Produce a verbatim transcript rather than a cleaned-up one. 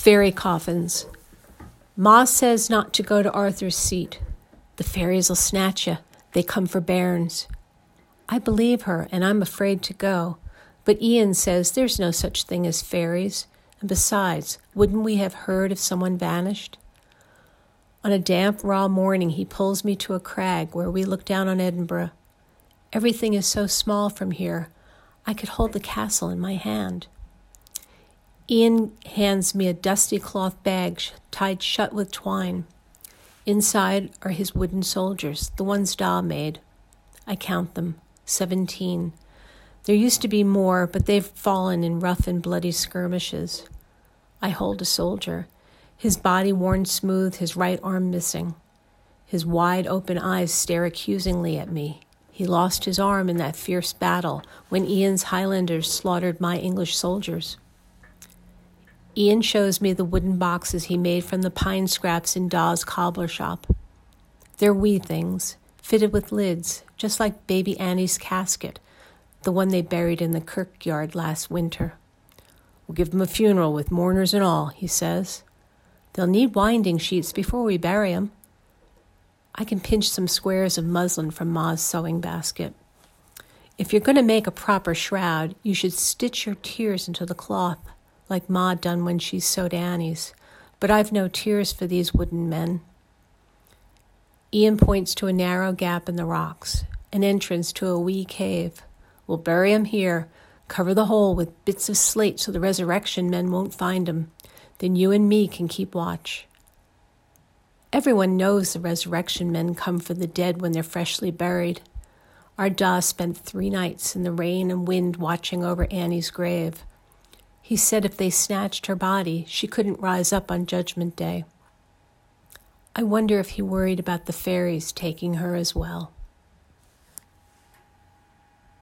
Fairy coffins. Ma says not to go to Arthur's Seat. The fairies will snatch you. They come for bairns. I believe her, and I'm afraid to go. But Ian says there's no such thing as fairies. And besides, wouldn't we have heard if someone vanished? On a damp, raw morning, he pulls me to a crag where we look down on Edinburgh. Everything is so small from here. I could hold the castle in my hand. Ian hands me a dusty cloth bag tied shut with twine. Inside are his wooden soldiers, the ones Da made. I count them, seventeen. There used to be more, but they've fallen in rough and bloody skirmishes. I hold a soldier, his body worn smooth, his right arm missing. His wide-open eyes stare accusingly at me. He lost his arm in that fierce battle when Ian's Highlanders slaughtered my English soldiers. Ian shows me the wooden boxes he made from the pine scraps in Da's cobbler shop. They're wee things, fitted with lids, just like baby Annie's casket, the one they buried in the kirkyard last winter. We'll give them a funeral with mourners and all, he says. They'll need winding sheets before we bury 'em. I can pinch some squares of muslin from Ma's sewing basket. If you're going to make a proper shroud, you should stitch your tears into the cloth, like Ma done when she sewed Annie's, but I've no tears for these wooden men. Ian points to a narrow gap in the rocks, an entrance to a wee cave. We'll bury 'em here, cover the hole with bits of slate so the resurrection men won't find 'em. Then you and me can keep watch. Everyone knows the resurrection men come for the dead when they're freshly buried. Our Da spent three nights in the rain and wind watching over Annie's grave. He said if they snatched her body, she couldn't rise up on Judgment Day. I wonder if he worried about the fairies taking her as well.